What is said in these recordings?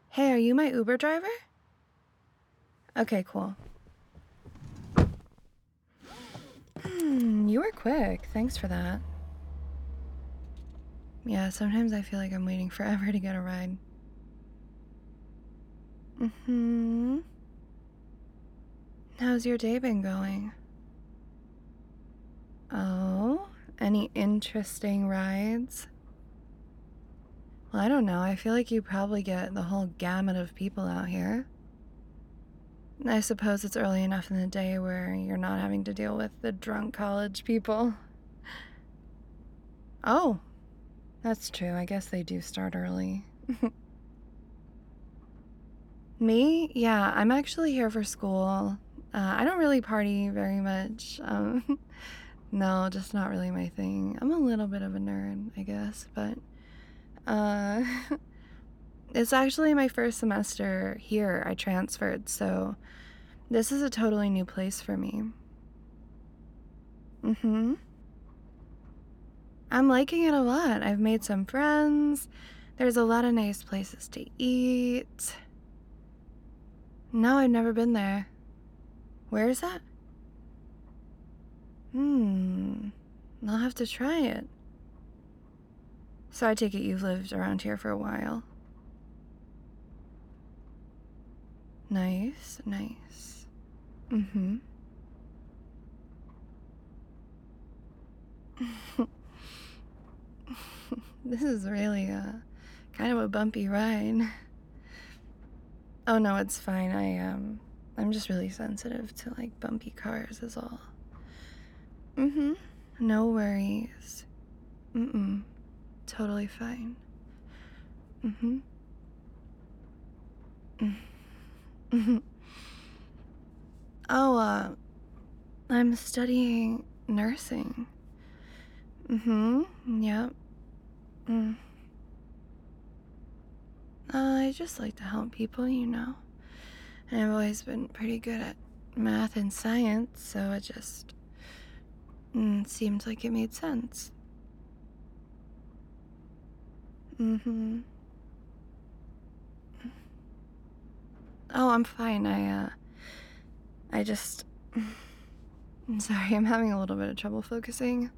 Hey, are you my Uber driver? Okay, cool. You were quick. Thanks for that. Yeah, sometimes I feel like I'm waiting forever to get a ride. How's your day been going? Oh, any interesting rides? Well, I don't know. I feel like you probably get the whole gamut of people out here. I suppose it's early enough in the day where you're not having to deal with the drunk college people. Oh, that's true. I guess they do start early. Me? Yeah, I'm actually here for school. I don't really party very much. No, just not really my thing. I'm a little bit of a nerd, I guess, but uh, it's actually my first semester here. I transferred, so this is a totally new place for me. I'm liking it a lot. I've made some friends. There's a lot of nice places to eat. No, I've never been there. Where is that? I'll have to try it. So I take it you've lived around here for a while. Nice, nice. This is really kind of a bumpy ride. Oh no, it's fine. I'm just really sensitive to like bumpy cars is all. No worries. Totally fine. Oh, I'm studying nursing. Yep. I just like to help people, you know. And I've always been pretty good at math and science, so it just seemed like it made sense. Oh, I'm fine. I just. I'm sorry, I'm having a little bit of trouble focusing.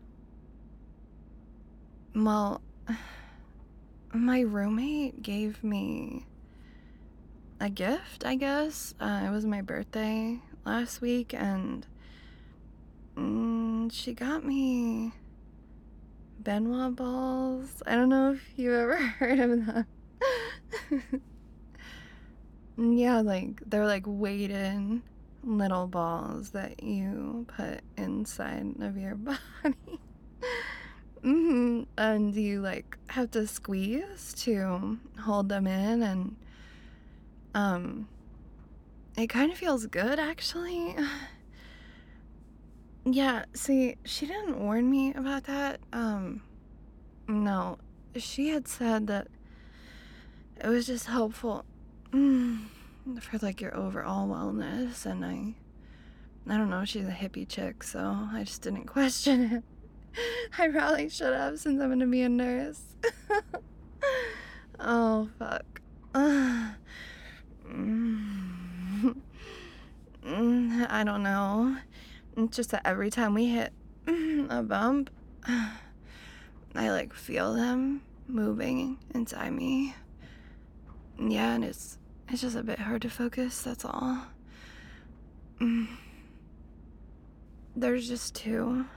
Well, my roommate gave me a gift, I guess. It was my birthday last week, and she got me Benoit balls. I don't know if you ever heard of them. Yeah, like they're like weighted little balls that you put inside of your body. And you like have to squeeze to hold them in, and it kind of feels good actually. Yeah, see, she didn't warn me about that. No, she had said that it was just helpful for like your overall wellness, and I don't know, she's a hippie chick, so I just didn't question it. I probably should have, since I'm gonna be a nurse. Oh, fuck. I don't know. It's just that every time we hit a bump, I like feel them moving inside me. Yeah, and it's just a bit hard to focus, that's all. There's just two.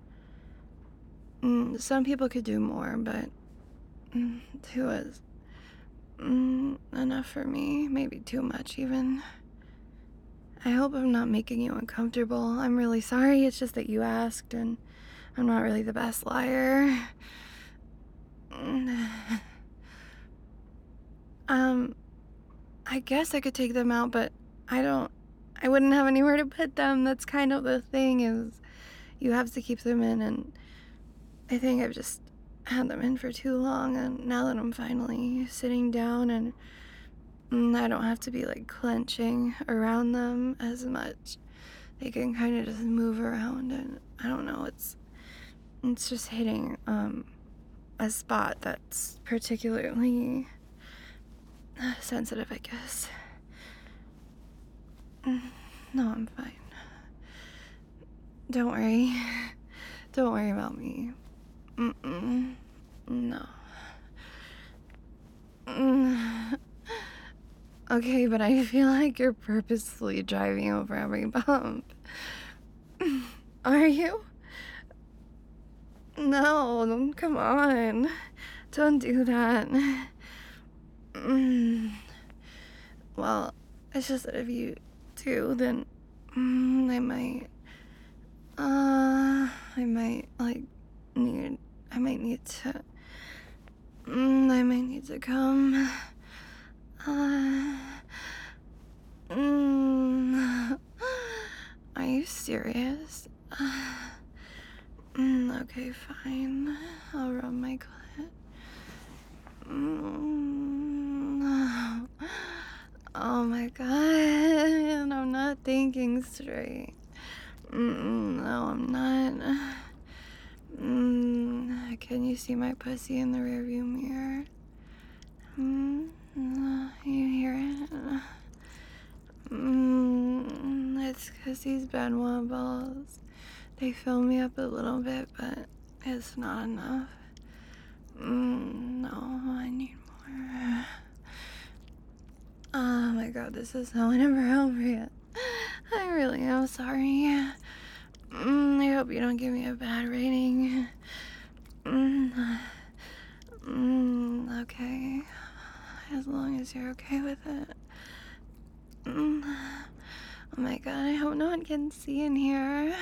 Some people could do more, but two is enough for me. Maybe too much, even. I hope I'm not making you uncomfortable. I'm really sorry. It's just that you asked, and I'm not really the best liar. I guess I could take them out, but I wouldn't have anywhere to put them. That's kind of the thing, is you have to keep them in, and I think I've just had them in for too long, and now that I'm finally sitting down and I don't have to be like clenching around them as much, they can kind of just move around, and I don't know, it's just hitting a spot that's particularly sensitive, I guess. Mm, No, I'm fine. Don't worry. Don't worry about me. Mm-mm. No. Mm. Okay, but I feel like you're purposely driving over every bump. Are you? No, come on. Don't do that. Mm. Well, it's just that if you do, then I might, like, I might need to, I might need to come. Uh, mm, are you serious? Okay, fine. I'll rub my clit. Mm, oh my god, I'm not thinking straight. No, I'm not. Can you see my pussy in the rearview mirror? You hear it? It's because these Benoit balls, they fill me up a little bit, but it's not enough. No, I need more. Oh my god, this is so inappropriate. I really am sorry. I hope you don't give me a bad rating. Okay. As long as you're okay with it. Oh my god, I hope no one can see in here.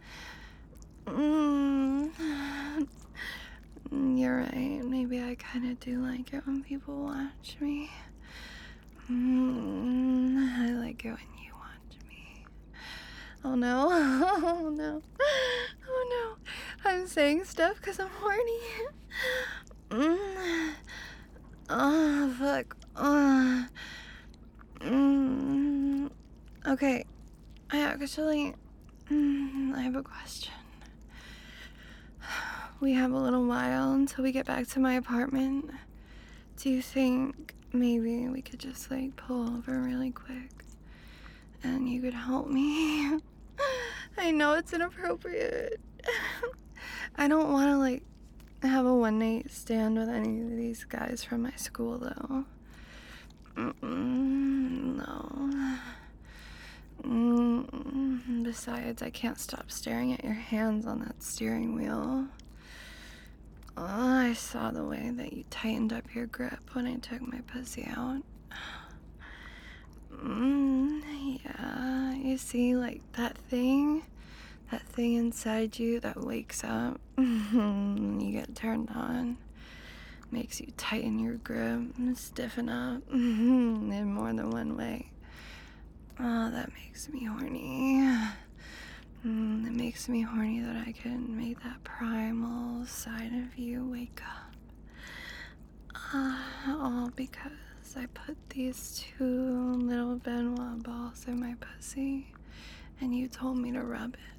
You're right. Maybe I kind of do like it when people watch me. I like it when you watch me. Oh no. Oh no. Oh no. I'm saying stuff because I'm horny. Oh, fuck. Okay. I actually. I have a question. We have a little while until we get back to my apartment. Do you think maybe we could just, like, pull over really quick and you could help me? I know it's inappropriate. I don't want to, like, have a one-night stand with any of these guys from my school, though. No. Besides, I can't stop staring at your hands on that steering wheel. Oh, I saw the way that you tightened up your grip when I took my pussy out. Yeah, you see, like, that thing inside you that wakes up when you get turned on, makes you tighten your grip and stiffen up in more than one way. Oh, that makes me horny. It makes me horny that I can make that primal side of you wake up. All because I put these two little Benoit balls in my pussy and you told me to rub it.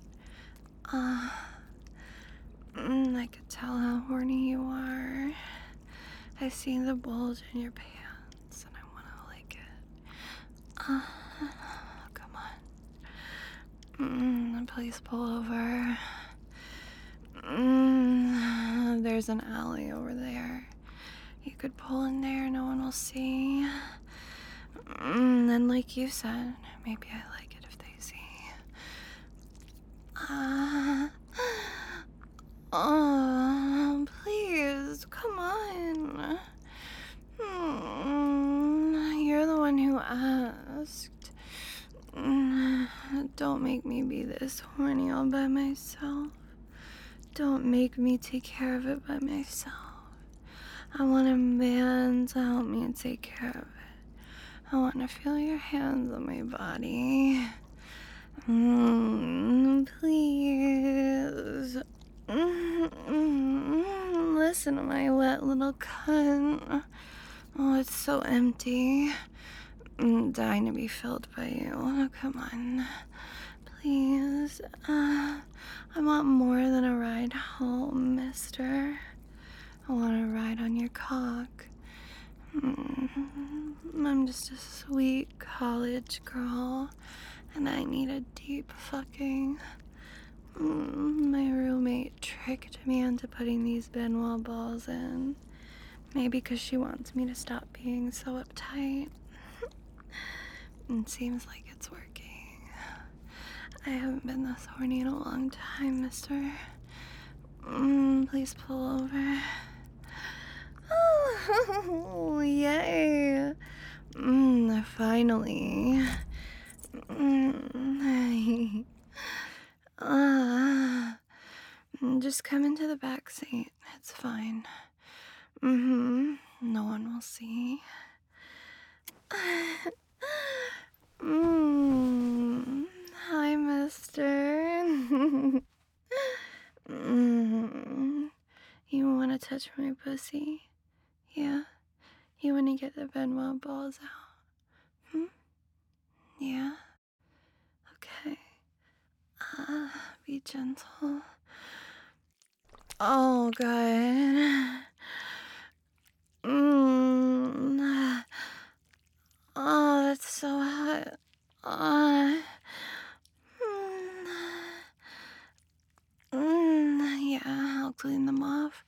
I could tell how horny you are. I see the bulge in your pants and I want to lick it. Come on. Please pull over. There's an alley over there. You could pull in there, no one will see. And like you said, maybe I like it if they see. Oh, please, come on. You're the one who asked. Don't make me be this horny all by myself. Don't make me take care of it by myself. I want a man to help me take care of it. I want to feel your hands on my body. Please. Listen to my wet little cunt. Oh, it's so empty. Dying to be filled by you. Oh, come on. Please. I want more than a ride home, mister. I want to ride on your cock. I'm I'm just a sweet college girl, and I need a deep fucking. My roommate tricked me into putting these Benoit balls in. Maybe because she wants me to stop being so uptight. It seems like it's working. I haven't been this horny in a long time, mister. Please pull over. Oh, yay. Finally. Just come into the back seat. It's fine. No one will see. Hi, mister. You want to touch my pussy? Yeah? You want to get the Benoit balls out? Yeah? Okay. Be gentle. Oh, God. Oh, that's so hot. Yeah, I'll clean them off.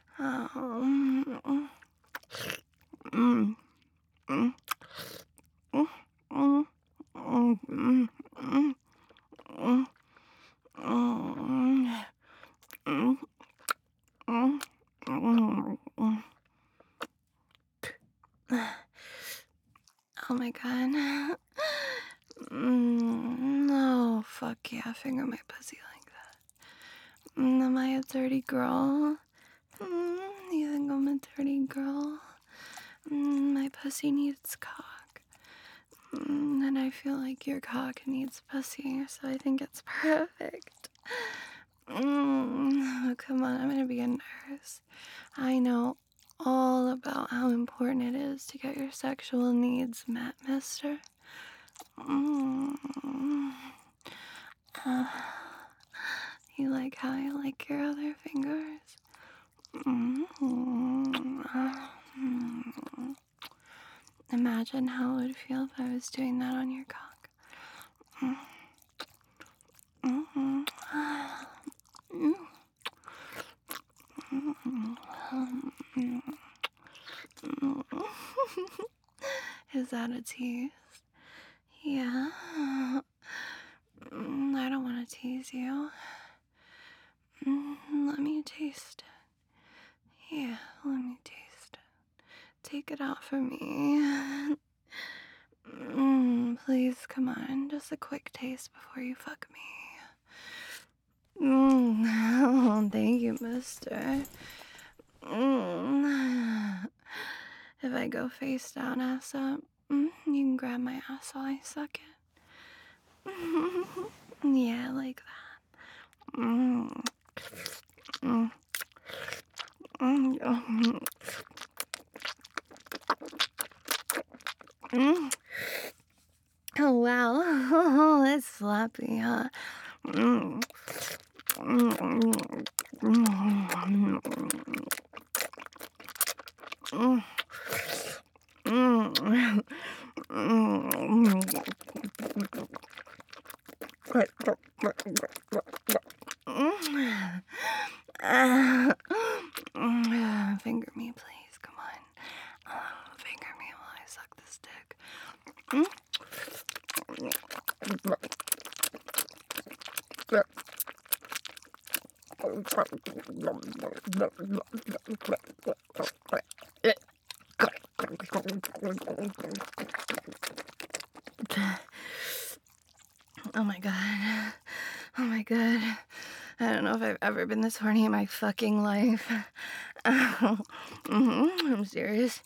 Oh my God. No, fuck yeah, finger my pussy like that. Am I a dirty girl? You think I'm a dirty girl? My pussy needs cock. And I feel like your cock needs pussy, so I think it's perfect. Oh, come on, I'm gonna be a nurse. I know all about how important it is to get your sexual needs met, mister. You like how I like your other fingers? Imagine how it would feel if I was doing that on your cock. Is that a tease? Yeah. I don't want to tease you. Let me taste it. Yeah, let me taste it. Take it out for me. Please, come on. Just a quick taste before you fuck me. Oh, thank you, mister. If I go face down, ass up, you can grab my ass while I suck it. Yeah, like that. Oh, wow. Oh, that's sloppy, huh? Finger me, please. Come on. Finger me while I suck this dick. Oh my God. Oh my God. I don't know if I've ever been this horny in my fucking life. I'm serious.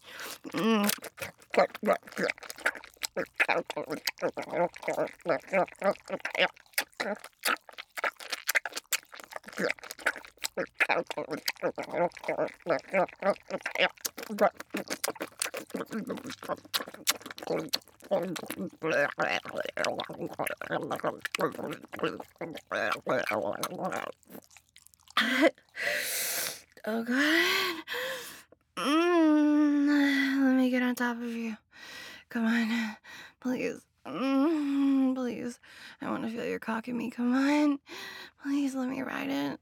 Oh God. Let me get on top of you. Come on. Please. Please. I want to feel your cock in me. Come on. Please let me ride it.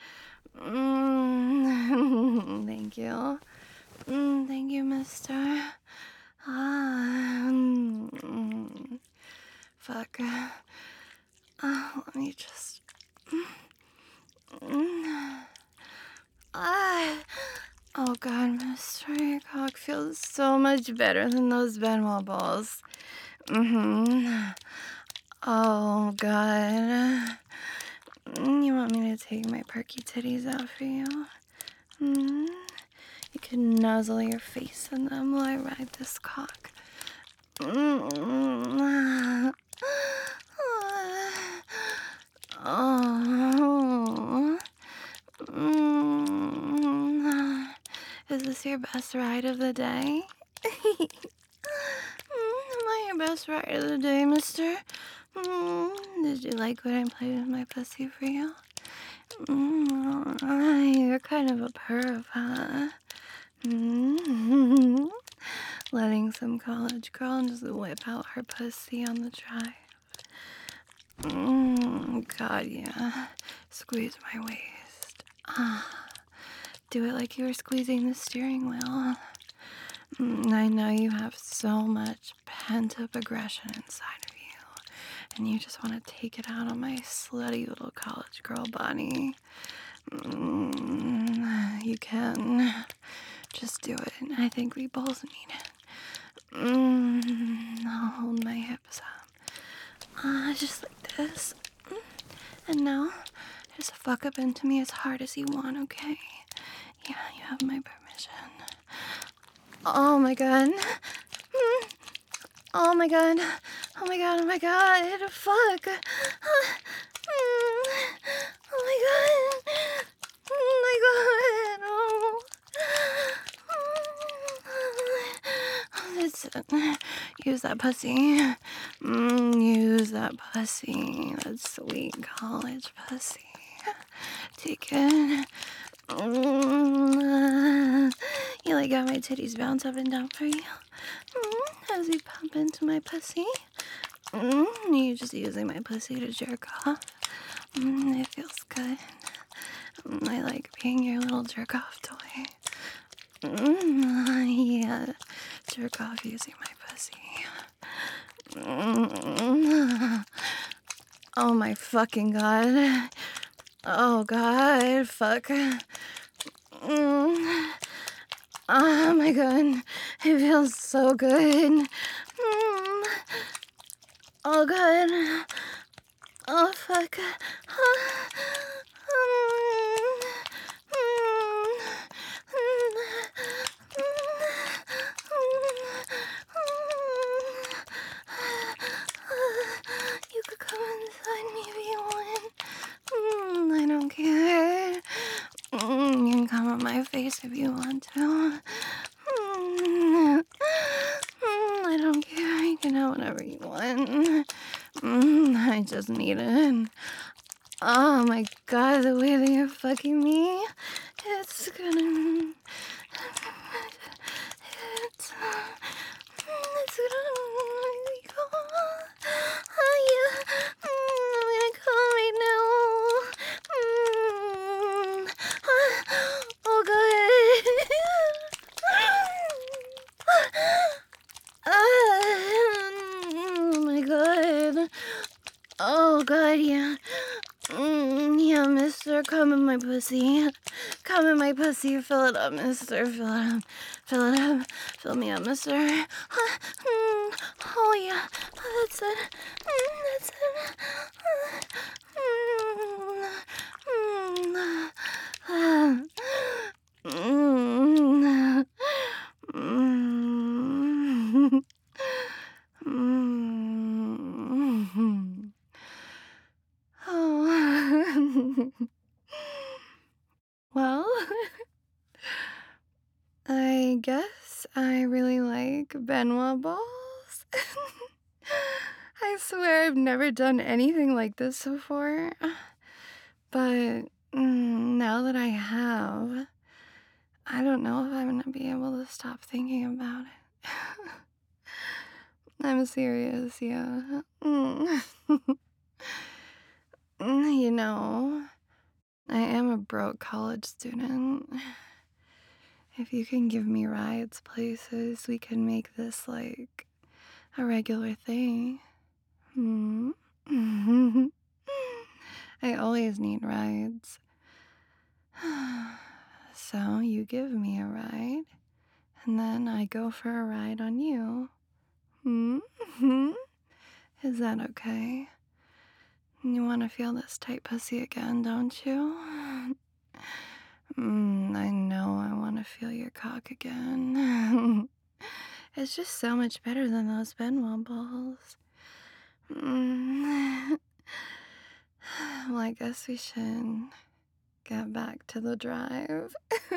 Thank you. Thank you, mister. Ah, fuck. Let me just. Ah. Oh god, mister, your cock feels so much better than those Benoit balls. Oh god. You want me to take my perky titties out for you? You can nuzzle your face in them while I ride this cock. Oh. Is this your best ride of the day? Am I your best ride of the day, mister? Did you like when I played with my pussy for you? You're kind of a perv, huh? Letting some college girl just whip out her pussy on the drive. God, yeah. Squeeze my waist. Do it like you were squeezing the steering wheel. I know you have so much pent-up aggression inside of you, and you just want to take it out on my slutty little college girl body. You can. Just do it. I think we both need it. I'll hold my hips up. Just like this. And now, just fuck up into me as hard as you want, okay? Yeah, you have my permission. Oh my god. Oh my god. Oh my god, oh my god. Fuck. Oh my god. Oh my god. Oh. Listen. Use that pussy. Use that pussy. That sweet college pussy. Take it. You like how my titties bounce up and down for you? As you pump into my pussy? You're just using my pussy to jerk off? It feels good. I like being your little jerk off toy. Yeah, jerk off using my pussy. Oh my fucking god. Oh god, fuck. Oh my god, it feels so good. Oh god. Oh fuck. You could come inside me if you want. I don't care. You can come on my face if you want to. I don't care. You can have whatever you want. I just need it. Oh my god, the way that you're fucking me, it's gonna. It's gonna. Oh yeah. I'm gonna call right now. Oh god. Oh my god. Oh god, yeah. Yeah, mister, come in my pussy. Come in my pussy. Fill it up, mister. Fill it up. Fill it up. Fill me up, mister. Oh, yeah. That's it. That's it. Oh. Well, I guess I really like Benoit balls. I swear I've never done anything like this before. But now that I have, I don't know if I'm gonna be able to stop thinking about it. I'm serious, yeah. You know, I am a broke college student. If you can give me rides places, we can make this like a regular thing. Hmm. I always need rides. So you give me a ride, and then I go for a ride on you. Hmm? Is that okay? You want to feel this tight pussy again, don't you? I know I want to feel your cock again. It's just so much better than those Benoit balls. Mm. Well, I guess we should get back to the drive.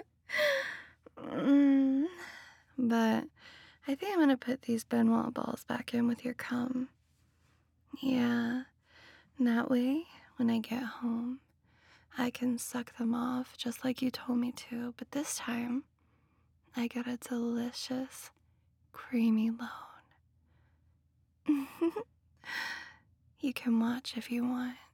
Mm. But I think I'm gonna put these Benoit balls back in with your cum. Yeah, and that way, when I get home, I can suck them off just like you told me to, but this time, I get a delicious, creamy loan. You can watch if you want.